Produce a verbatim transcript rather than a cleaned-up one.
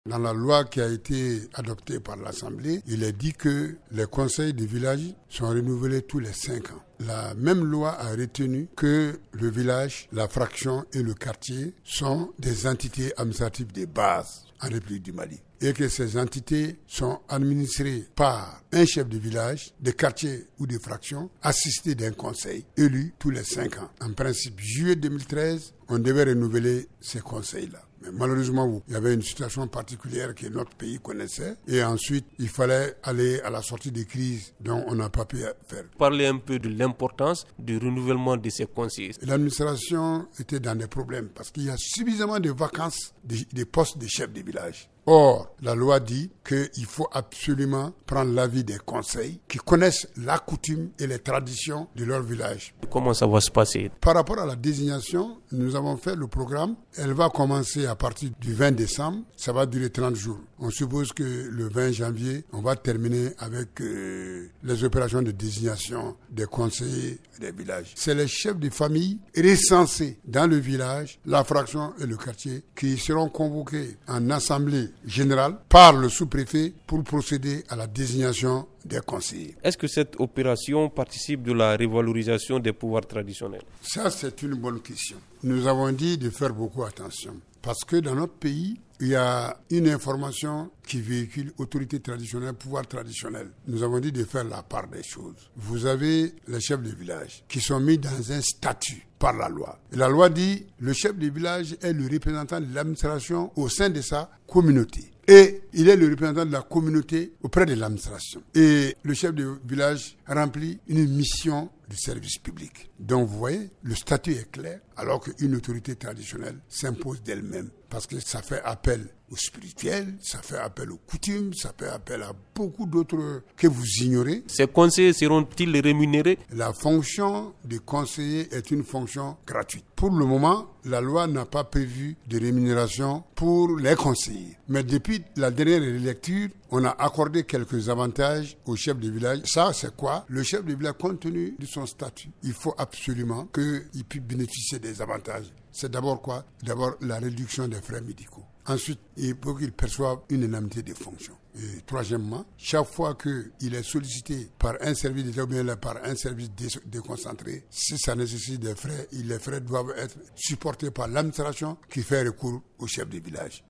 Dans la loi qui a été adoptée par l'Assemblée, il est dit que les conseils de village sont renouvelés tous les cinq ans. La même loi a retenu que le village, la fraction et le quartier sont des entités administratives de base en République du Mali et que ces entités sont administrées par un chef de village, de quartier ou de fraction, assisté d'un conseil élu tous les cinq ans. En principe, juillet deux mille treize, on devait renouveler ces conseils-là. Mais malheureusement, il y avait une situation particulière que notre pays connaissait. Et ensuite, il fallait aller à la sortie des crises dont on n'a pas pu faire. Parlez un peu de l'importance du renouvellement de ces conseillers. L'administration était dans des problèmes parce qu'il y a suffisamment de vacances des, des postes de chefs de village. Or, la loi dit qu'il faut absolument prendre l'avis des conseils qui connaissent la coutume et les traditions de leur village. Comment ça va se passer? Par rapport à la désignation, nous avons fait le programme. Elle va commencer à partir du vingt décembre. Ça va durer trente jours. On suppose que le vingt janvier, on va terminer avec euh, les opérations de désignation des conseillers des villages. C'est les chefs de famille recensés dans le village, la fraction et le quartier qui seront convoqués en assemblée générale par le sous-préfet pour procéder à la désignation des conseillers. Est-ce que cette opération participe de la revalorisation des pouvoirs traditionnels? Ça, c'est une bonne question. Nous avons dit de faire beaucoup attention parce que dans notre pays, il y a une information qui véhicule autorité traditionnelle, pouvoir traditionnel. Nous avons dit de faire la part des choses. Vous avez les chefs de village qui sont mis dans un statut par la loi. Et la loi dit le chef de village est le représentant de l'administration au sein de sa communauté. Et il est le représentant de la communauté auprès de l'administration. Et le chef de village remplit une mission de service public. Donc vous voyez, le statut est clair, alors qu'une autorité traditionnelle s'impose d'elle-même. Parce que ça fait appel au spirituel, ça fait appel aux coutumes, ça fait appel à beaucoup d'autres que vous ignorez. Ces conseillers seront-ils rémunérés? La fonction de conseiller est une fonction gratuite. Pour le moment, la loi n'a pas prévu de rémunération pour les conseillers. Mais depuis la dernière lecture, on a accordé quelques avantages au chef de village. Ça, c'est quoi? Le chef de village, compte tenu de son statut, il faut absolument qu'il puisse bénéficier des avantages. C'est d'abord quoi? D'abord la réduction des frais médicaux. Ensuite, il faut qu'il perçoive une indemnité de fonction. Et troisièmement, chaque fois qu'il est sollicité par un service d'État ou bien par un service déconcentré, si ça nécessite des frais, les frais doivent être supportés par l'administration qui fait recours au chef de village.